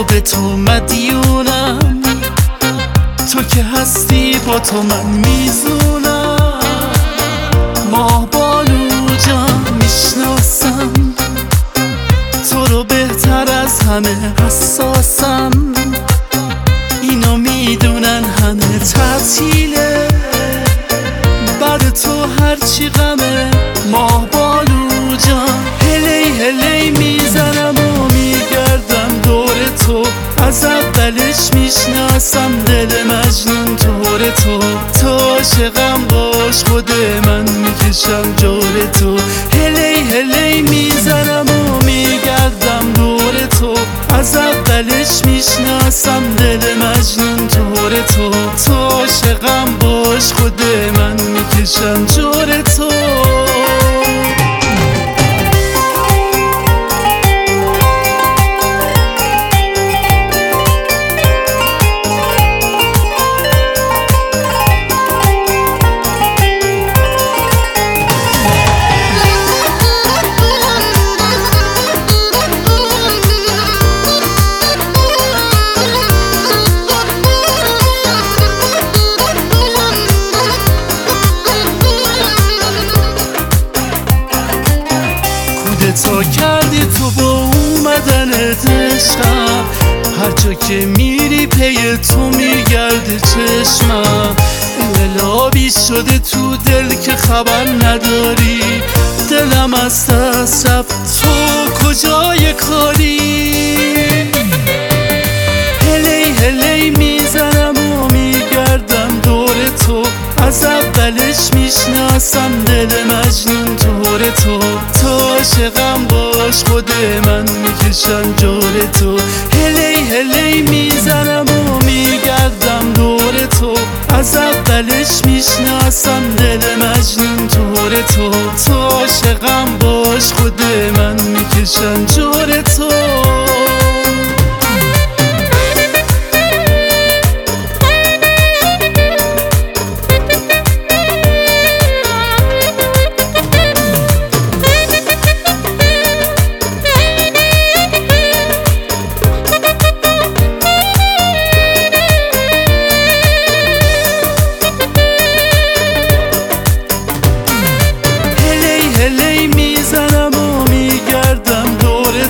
به تو مدیونم، تو که هستی با تو من میزونم. ماه بانو جان میشناسم، تو رو بهتر از همه حساسم. اینو میدونن همه تعطیله، بعد تو هرچی غمه. ماه بانو جان هلی هلی میزنم و میگردم دور تو، از اولش میشناسم دل مجنون طور تو. تو عاشقم باش خود من میکشم جور تو، هلی هلی میزنم و میگردم دور تو، از اولش میشناسم دل مجنون طور تو. تو عاشقم باش خود من میکشم جور تو. تا کردی تو با اومدنت عشقم، هر جا که میری پی تو میگرده چشمم. انقلابی شده تو دل که خبر نداری، دلم از دست رفت تو کجای کاری. هلی هلی میزنم و میگردم دور تو، از اولش میشناسم دل مجنون طور تو. تو عاشقم باش خود من میکشم جور تو، هلی هلی میزنم و میگردم دور تو، از اولش میشناسم دل مجنون طور تو. تو عاشقم باش خود من میکشم جور تو.